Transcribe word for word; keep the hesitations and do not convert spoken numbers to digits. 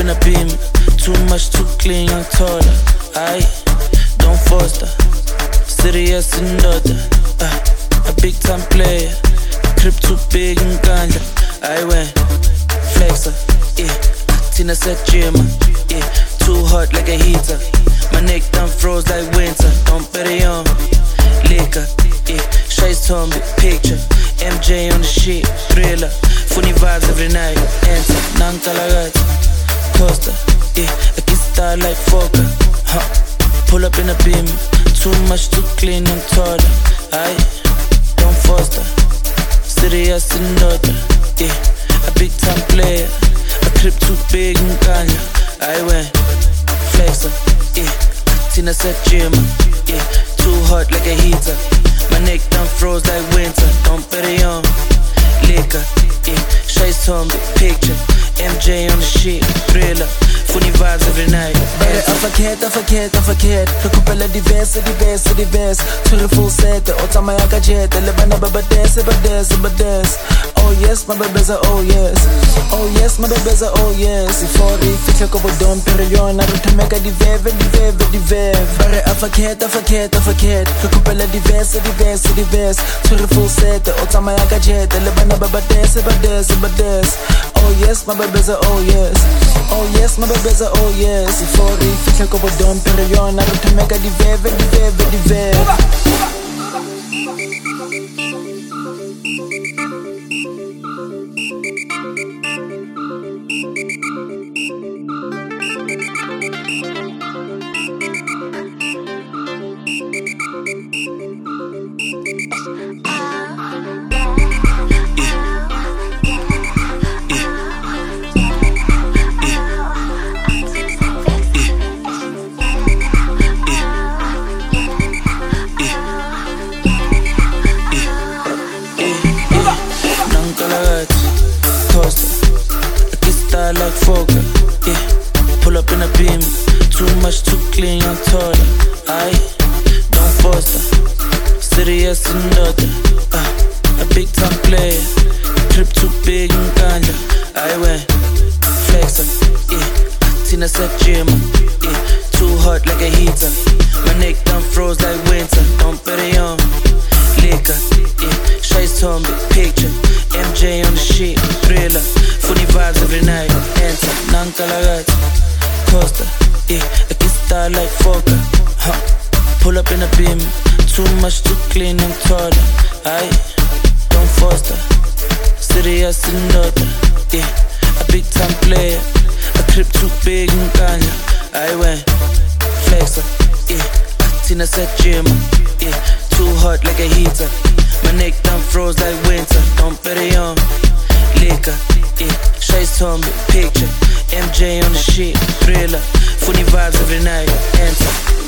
in a beam, too much, too clean, young taller. Aye, don't foster, serious in order. Uh, a big time player, crib too big and ganja. I went flexer, yeah. Tina said gym, yeah. Too hot like a heater. My neck done froze like winter. Don't bet it on liquor, yeah. Shay's told me picture. M J on the shit, thriller. Funny vibes every night. Enter, Nankalagati, Costa, yeah. I get star like Fokker, huh. Pull up in a beam, too much, too clean and taller. Aye, don't foster, serious in order, yeah. A big time player, a crib too big and ganja. I went flexer, yeah. Tina said gym, yeah. Too hot like a heater. My neck done froze like winter. Don't bet it on liquor, yeah. Shay's told me picture. M J on the shit, thriller. Funny vibes every night. Bare afakhet, afakhet, afakhet. Re kupela diverse, diverse, diverse. Tshwere full set, o tsamaya ka jet. Le bana ba ba dance, ba dance, ba dance. Oh yes, my bebeza, oh yes. Oh yes, my bebeza, oh yes. Ifori, fihle ko bodom, pero yona re thomeka diveve, diveve, diveve. Bare afakhet, afakhet, afakhet. Re kupela diverse, diverse, diverse. Tshwere full set, o tsamaya ka jet. Le bana ba ba dance, ba dance, ba dance. Oh yes, my bebeza, oh yes. Oh yes, my bebeza, oh yes. Ifori, fihle ko bodom, pero yona re thomeka diveve, diveve, diveve. Like Fokker, yeah. Pull up in a beam, too much, too clean, young taller. Aye, don't foster, serious in order. Uh, a big time player, crib too big and ganja. I went flexer, yeah. Tina said gym, yeah. Too hot like a heater. My neck done froze like winter. Don't bet it on liquor, yeah. Shay's told me picture. M J on the shit, thriller. Funny vibes every night. Enter, Nankalagati, Costa, yeah. I get star like Fokker, huh. Pull up in a beam, too much, too clean and taller. Aye, don't foster, serious in order, yeah. A big time player, a crib too big and ganja. I went flexer, yeah. Tina said gym, yeah. Too hot like a heater. My neck done froze like winter. Don't bet it on liquor, yeah. Shay's told me picture. M J on the shit, thriller. Funny vibes every night. Enter.